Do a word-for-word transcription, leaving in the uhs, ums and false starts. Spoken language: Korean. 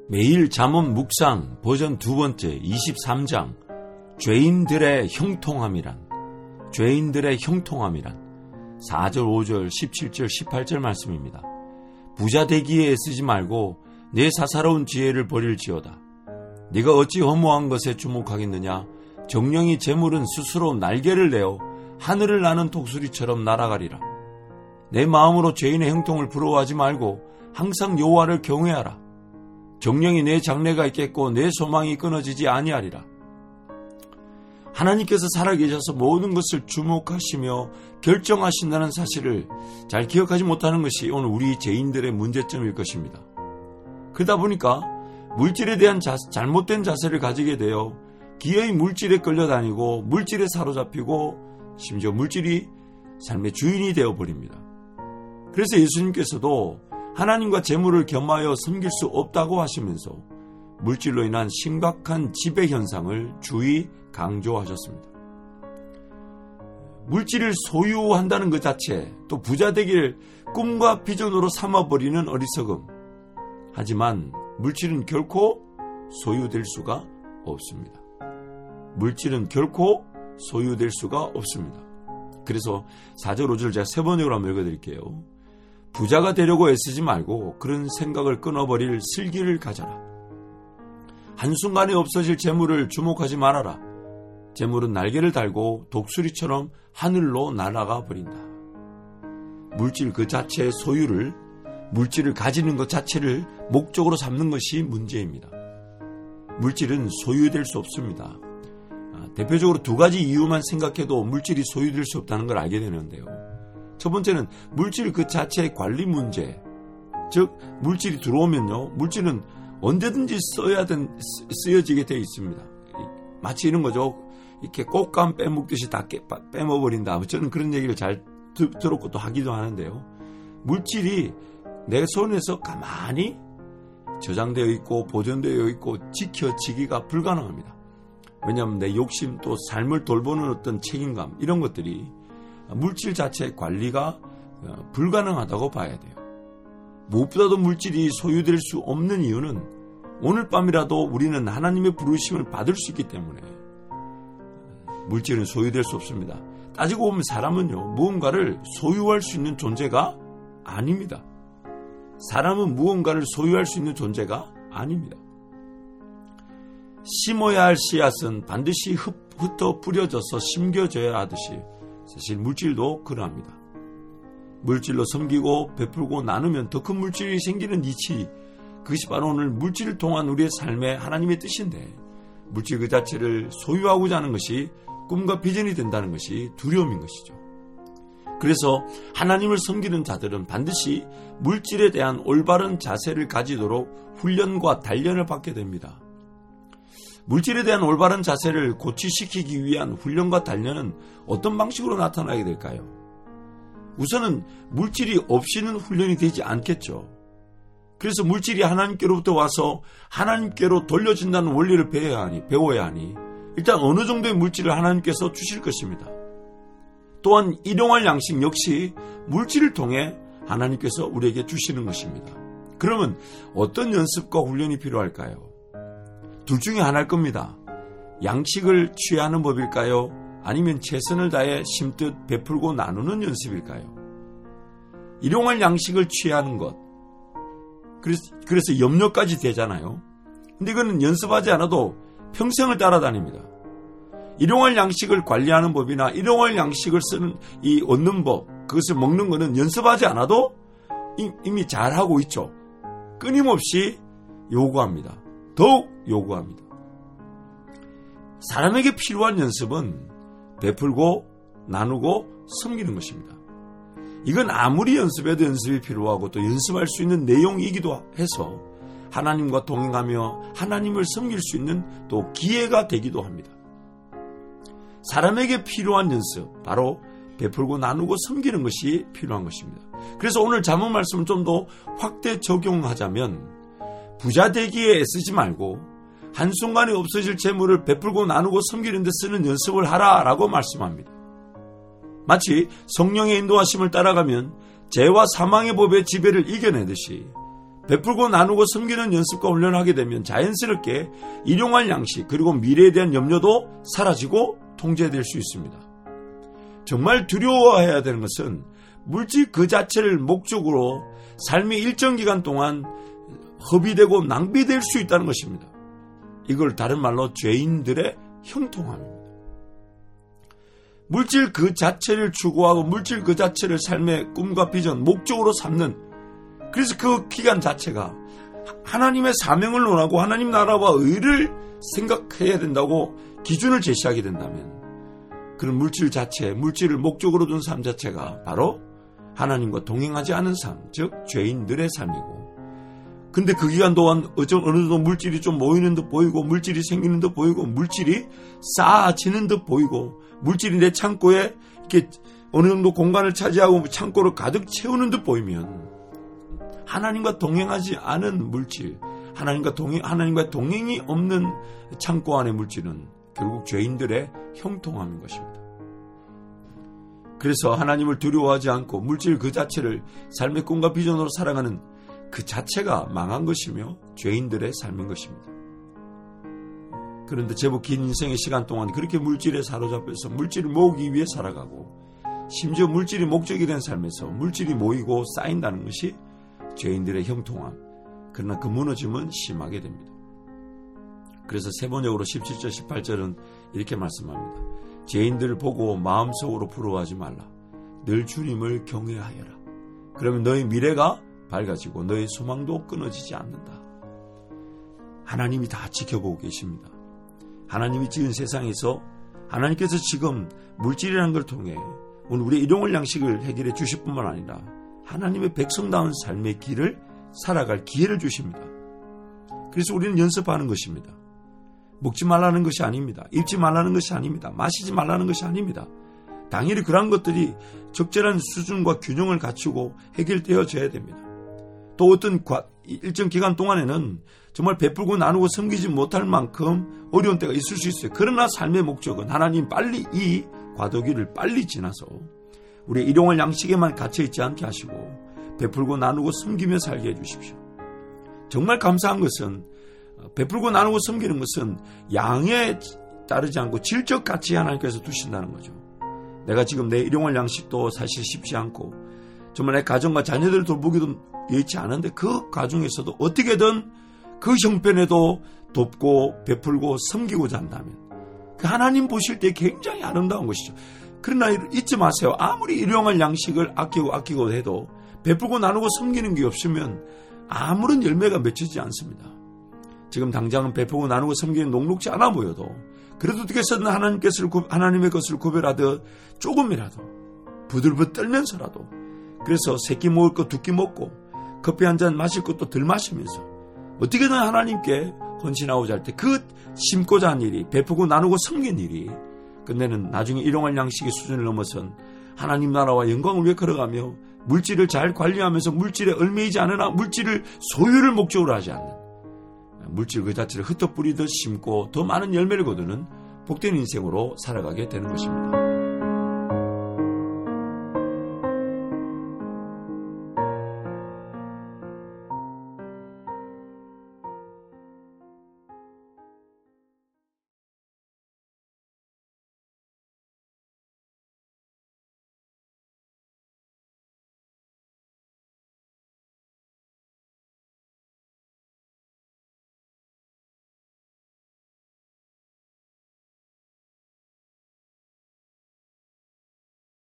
매일 잠언 묵상 버전 두 번째 이십삼 장 죄인들의 형통함이란 죄인들의 형통함이란 사 절 오 절 십칠 절 십팔 절 말씀입니다. 부자 되기에 애쓰지 말고 내 사사로운 지혜를 버릴지어다. 네가 어찌 허무한 것에 주목하겠느냐. 정령이 재물은 스스로 날개를 내어 하늘을 나는 독수리처럼 날아가리라. 내 마음으로 죄인의 형통을 부러워하지 말고 항상 여호와를 경외하라. 정령이 내 장래가 있겠고 내 소망이 끊어지지 아니하리라. 하나님께서 살아계셔서 모든 것을 주목하시며 결정하신다는 사실을 잘 기억하지 못하는 것이 오늘 우리 죄인들의 문제점일 것입니다. 그러다 보니까 물질에 대한 자, 잘못된 자세를 가지게 되어 기어이 물질에 끌려다니고 물질에 사로잡히고 심지어 물질이 삶의 주인이 되어버립니다. 그래서 예수님께서도 하나님과 재물을 겸하여 섬길 수 없다고 하시면서 물질로 인한 심각한 지배 현상을 주의 강조하셨습니다. 물질을 소유한다는 것 자체, 또 부자 되기를 꿈과 비전으로 삼아버리는 어리석음. 하지만 물질은 결코 소유될 수가 없습니다. 물질은 결코 소유될 수가 없습니다. 그래서 사 절 오 절 제가 세 번역으로 한번 읽어드릴게요. 부자가 되려고 애쓰지 말고 그런 생각을 끊어버릴 슬기를 가져라. 한순간에 없어질 재물을 주목하지 말아라. 재물은 날개를 달고 독수리처럼 하늘로 날아가 버린다. 물질 그 자체의 소유를, 물질을 가지는 것 자체를 목적으로 삼는 것이 문제입니다. 물질은 소유될 수 없습니다. 대표적으로 두 가지 이유만 생각해도 물질이 소유될 수 없다는 걸 알게 되는데요. 첫 번째는 물질 그 자체의 관리 문제. 즉 물질이 들어오면요, 물질은 언제든지 써야 된, 쓰여지게 되어 있습니다. 마치 이런 거죠. 이렇게 꽃감 빼먹듯이 다 깨, 빼먹어버린다. 저는 그런 얘기를 잘 드, 들었고 또 하기도 하는데요. 물질이 내 손에서 가만히 저장되어 있고 보존되어 있고 지켜지기가 불가능합니다. 왜냐하면 내 욕심 또 삶을 돌보는 어떤 책임감 이런 것들이 물질 자체의 관리가 불가능하다고 봐야 돼요. 무엇보다도 물질이 소유될 수 없는 이유는 오늘 밤이라도 우리는 하나님의 부르심을 받을 수 있기 때문에 물질은 소유될 수 없습니다. 따지고 보면 사람은요, 무언가를 소유할 수 있는 존재가 아닙니다. 사람은 무언가를 소유할 수 있는 존재가 아닙니다. 심어야 할 씨앗은 반드시 흩어 뿌려져서 심겨져야 하듯이 사실 물질도 그러합니다. 물질로 섬기고 베풀고 나누면 더 큰 물질이 생기는 이치, 그것이 바로 오늘 물질을 통한 우리의 삶의 하나님의 뜻인데, 물질 그 자체를 소유하고자 하는 것이 꿈과 비전이 된다는 것이 두려움인 것이죠. 그래서 하나님을 섬기는 자들은 반드시 물질에 대한 올바른 자세를 가지도록 훈련과 단련을 받게 됩니다. 물질에 대한 올바른 자세를 고취시키기 위한 훈련과 단련은 어떤 방식으로 나타나게 될까요? 우선은 물질이 없이는 훈련이 되지 않겠죠. 그래서 물질이 하나님께로부터 와서 하나님께로 돌려진다는 원리를 배워야 하니, 배워야 하니 일단 어느 정도의 물질을 하나님께서 주실 것입니다. 또한 일용할 양식 역시 물질을 통해 하나님께서 우리에게 주시는 것입니다. 그러면 어떤 연습과 훈련이 필요할까요? 둘 중에 하나일 겁니다. 양식을 취하는 법일까요? 아니면 최선을 다해 심뜻 베풀고 나누는 연습일까요? 일용할 양식을 취하는 것. 그래서, 그래서 염려까지 되잖아요. 근데 이거는 연습하지 않아도 평생을 따라다닙니다. 일용할 양식을 관리하는 법이나 일용할 양식을 쓰는 이 얻는 법, 그것을 먹는 것은 연습하지 않아도 이미 잘하고 있죠. 끊임없이 요구합니다. 더욱 요구합니다. 사람에게 필요한 연습은 베풀고 나누고 섬기는 것입니다. 이건 아무리 연습해도 연습이 필요하고 또 연습할 수 있는 내용이기도 해서 하나님과 동행하며 하나님을 섬길 수 있는 또 기회가 되기도 합니다. 사람에게 필요한 연습, 바로 베풀고 나누고 섬기는 것이 필요한 것입니다. 그래서 오늘 잠언 말씀을 좀 더 확대 적용하자면 부자 되기에 애쓰지 말고 한순간에 없어질 재물을 베풀고 나누고 섬기는 데 쓰는 연습을 하라라고 말씀합니다. 마치 성령의 인도하심을 따라가면 죄와 사망의 법의 지배를 이겨내듯이 베풀고 나누고 섬기는 연습과 훈련을 하게 되면 자연스럽게 일용할 양식 그리고 미래에 대한 염려도 사라지고 통제될 수 있습니다. 정말 두려워해야 되는 것은 물질 그 자체를 목적으로 삶의 일정 기간 동안 허비되고 낭비될 수 있다는 것입니다. 이걸 다른 말로 죄인들의 형통함입니다. 물질 그 자체를 추구하고 물질 그 자체를 삶의 꿈과 비전, 목적으로 삼는, 그래서 그 기간 자체가 하나님의 사명을 논하고 하나님 나라와 의를 생각해야 된다고 기준을 제시하게 된다면 그런 물질 자체, 물질을 목적으로 둔 삶 자체가 바로 하나님과 동행하지 않은 삶, 즉 죄인들의 삶이고, 근데 그 기간 동안 어느 정도 물질이 좀 모이는 듯 보이고 물질이 생기는 듯 보이고 물질이 쌓아지는 듯 보이고 물질이 내 창고에 이렇게 어느 정도 공간을 차지하고 창고를 가득 채우는 듯 보이면 하나님과 동행하지 않은 물질, 하나님과 동행, 하나님과 동행이 없는 창고 안의 물질은 결국 죄인들의 형통함인 것입니다. 그래서 하나님을 두려워하지 않고 물질 그 자체를 삶의 꿈과 비전으로 살아가는 그 자체가 망한 것이며 죄인들의 삶인 것입니다. 그런데 제법 긴 인생의 시간 동안 그렇게 물질에 사로잡혀서 물질을 모으기 위해 살아가고 심지어 물질이 목적이 된 삶에서 물질이 모이고 쌓인다는 것이 죄인들의 형통함, 그러나 그 무너짐은 심하게 됩니다. 그래서 세번역으로 십칠 절 십팔 절은 이렇게 말씀합니다. 죄인들을 보고 마음속으로 부러워하지 말라. 늘 주님을 경외하여라. 그러면 너의 미래가 밝아지고 너의 소망도 끊어지지 않는다. 하나님이 다 지켜보고 계십니다. 하나님이 지은 세상에서 하나님께서 지금 물질이라는 걸 통해 오늘 우리의 일용할 양식을 해결해 주실 뿐만 아니라 하나님의 백성다운 삶의 길을 살아갈 기회를 주십니다. 그래서 우리는 연습하는 것입니다. 먹지 말라는 것이 아닙니다. 입지 말라는 것이 아닙니다. 마시지 말라는 것이 아닙니다. 당연히 그러한 것들이 적절한 수준과 균형을 갖추고 해결되어져야 됩니다. 또 어떤 일정 기간 동안에는 정말 베풀고 나누고 섬기지 못할 만큼 어려운 때가 있을 수 있어요. 그러나 삶의 목적은 하나님 빨리 이 과도기를 빨리 지나서 우리의 일용할 양식에만 갇혀있지 않게 하시고 베풀고 나누고 섬기며 살게 해주십시오. 정말 감사한 것은 베풀고 나누고 섬기는 것은 양에 따르지 않고 질적 가치 하나님께서 두신다는 거죠. 내가 지금 내 일용할 양식도 사실 쉽지 않고 정말 내 가정과 자녀들을 돌보기도 여의치 않은데 그 가정에서도 어떻게든 그 형편에도 돕고 베풀고 섬기고자 한다면 그 하나님 보실 때 굉장히 아름다운 것이죠. 그러나 잊지 마세요. 아무리 일용할 양식을 아끼고 아끼고 해도 베풀고 나누고 섬기는 게 없으면 아무런 열매가 맺히지 않습니다. 지금 당장은 베풀고 나누고 섬기는 녹록지 않아 보여도 그래도 어떻게 해서든 하나님께서 하나님의 것을 구별하듯 조금이라도 부들부들 떨면서라도 그래서 세 끼 먹을 거 두 끼 먹고 커피 한 잔 마실 것도 덜 마시면서 어떻게든 하나님께 헌신하고자 할 때 그 심고자 한 일이 베푸고 나누고 섬긴 일이 끝내는 나중에 일용할 양식의 수준을 넘어선 하나님 나라와 영광을 위해 걸어가며 물질을 잘 관리하면서 물질에 얽매이지 않으나 물질을 소유를 목적으로 하지 않는 물질 그 자체를 흩어뿌리듯 심고 더 많은 열매를 거두는 복된 인생으로 살아가게 되는 것입니다.